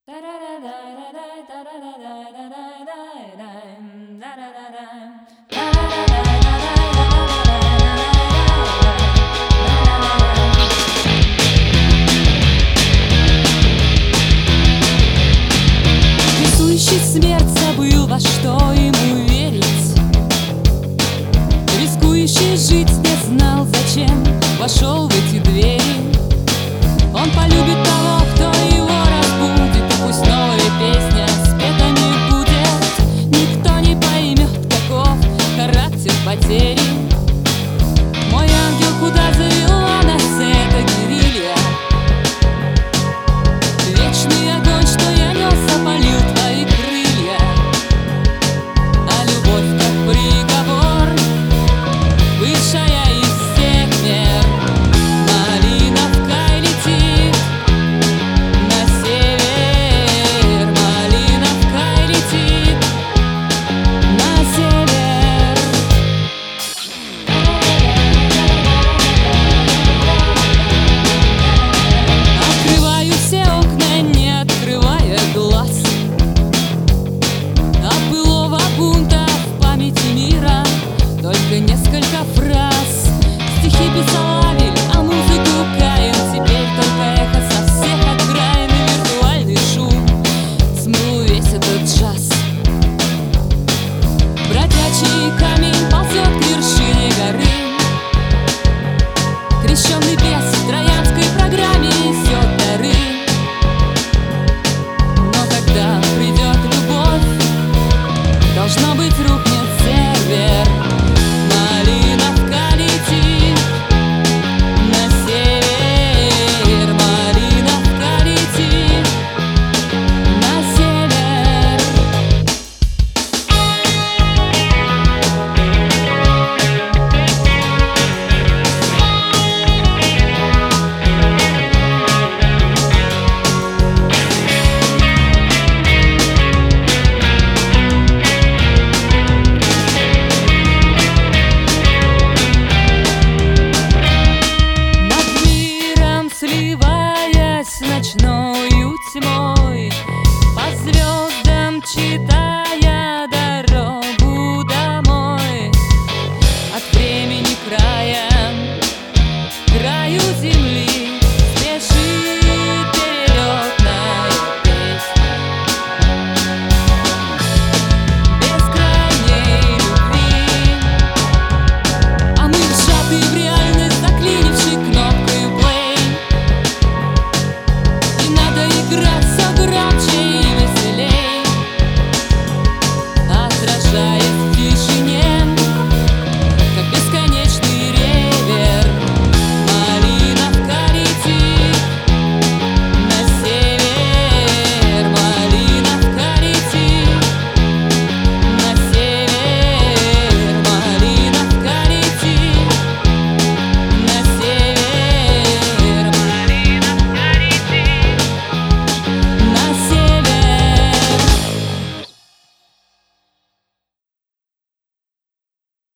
Рисующий смерть забыл, во что ему верить, рискующий жить не знал, зачем вошел в эти двери. Он полюбит того, кто его разбудит, и пусть новая песня спета не будет. Никто не поймет, каков характер потери. Мой ангел, куда завела нас эта гирилья? Вечный огонь, что я нес, опалил твои крылья. А любовь, как приговор, высшая из всех мер. Малиновка летит на север, малиновка летит на север. Открываю все окна, не открывая глаз. От былого бунта в памяти мира только несколько фраз. Стихи писал Авель, а музыку Каин. Теперь только эхо со всех окраин и виртуальный шум смыл весь этот джаз. Бродячий камень ползет к вершине горы. Крещенный бес в троянской программе несет дары. Но когда придет любовь, должно быть, рухнет сервер. Малиновка летит на север, малиновка летит на север. Над миром сливаясь с ночною тьмой, по звездам читая дорогу домой. От времени края к краю земли спешит перелетная песня бескрайней любви. А мы сжаты в реальность, заклинившей кнопкой play. И надо играть все громче